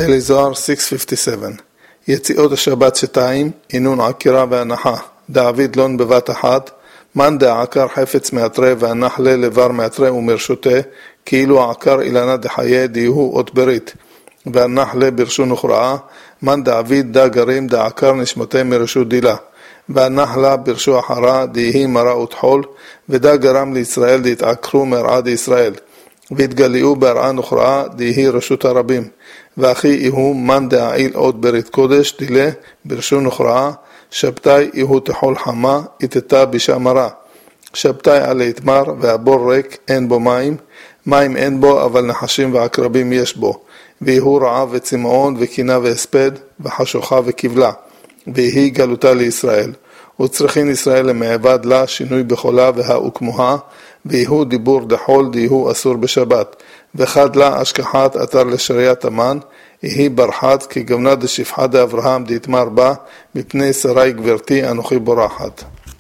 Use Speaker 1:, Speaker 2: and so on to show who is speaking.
Speaker 1: Daily Zohar 657 יציאות השבת 2 עינון עקירה והנחה דעביד לון בבת אחת מן דעקר חפץ מעטרה והנחלה לבר מעטרה ומרשותה כאילו העקר אילנה דחיה דיהו אות ברית והנחלה ברשו נוכרעה מן דעביד דה גרים דעקר נשמתה מרשו דילה והנחלה ברשו אחרה דיהי מראה ותחול ודה גרם לישראל דהתעקרו מרעה דישראל והתגליעו בהרעה נוכרעה דיהי רשות הרבים ואחי איהו מן דעיל עוד ברית קודש דילה ברשו נוכרעה שבתאי איהו תחול חמה איתתה בשמרה שבתאי עלי התמר והבור ריק אין בו מים אין בו אבל נחשים ועקרבים יש בו ואיהו רעה וצמאון וקינה והספד וחשוכה וכבלה והיא גלותה לישראל וצריכין ישראל למעבד לה שינוי בחולה והאוקמוה ואיהו דיבור דחול דיהו אסור בשבת וחד לה אשכחת אתר לשריית המן היא ברחת כגמנה דשפחה דאברהם דהתמר בה מפני שרי גברתי אנוכי בורחת